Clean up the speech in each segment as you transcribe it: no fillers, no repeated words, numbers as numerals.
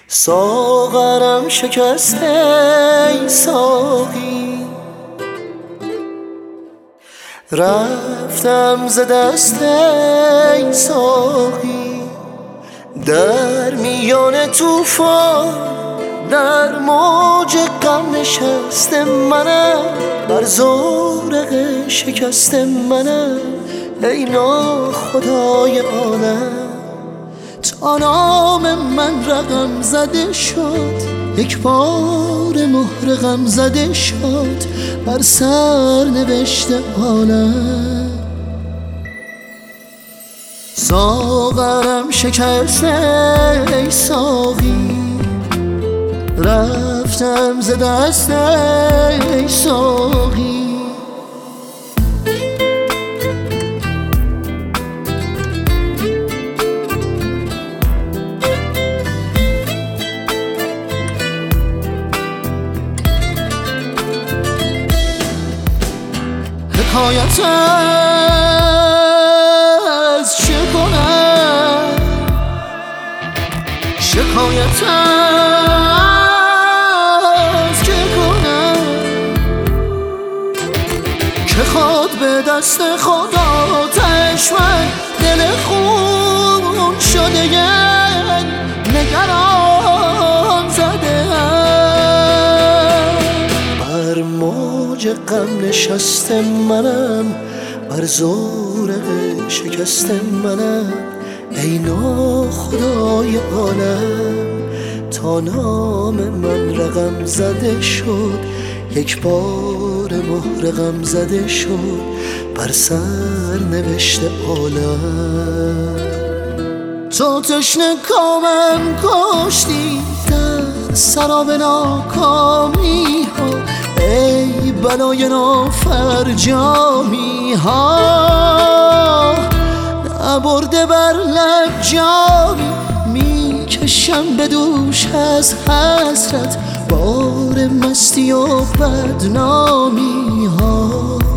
ساغرم شکست ای ساقی، رفتم ز دست ای ساقی. در میان طوفان در موج غم نشست منم، بر زورق شکست منم ای ناخدای عالم. تا نام من رقم زده شد، یک بار مهر غم زده شد بر سر نوشته عالم. ساغرم شکست ای ساقی، رفتم ز دست ای ساقی. حکایت از چه کنم، شکایت از چه کنم، که خود به دست خدا تشمن دل خون شده نگران زده. بر موج غم نشست منم، بر زورق شکست منم ای ناخدای عالم. تا نام من رقم زده شد، یک بار مهر غم زده شد بر سر نوشته عالم. تو تشنه کامم کشتی در سراب ناکامی ها ای بلای نافرجامی ها. نبرده بر لب جامی میکشم به دوش از حسرت بار مستی و بدنامی ها.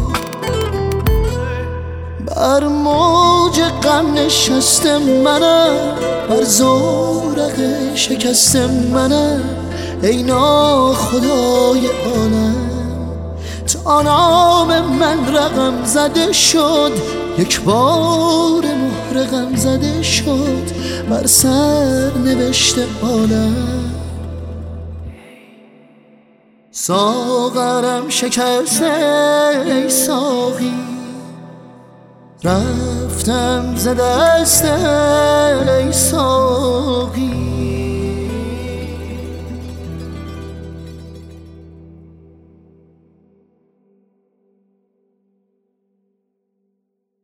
بر موج غم نشست منم، بر زورق شکست منم ای ناخدای عالم. تا نام من رقم زده شد، یک بار مهر غم زده شد بر سر نوشته عالم. ساغرم شکست ای ساقی، رفتم ز دست ای ساقی.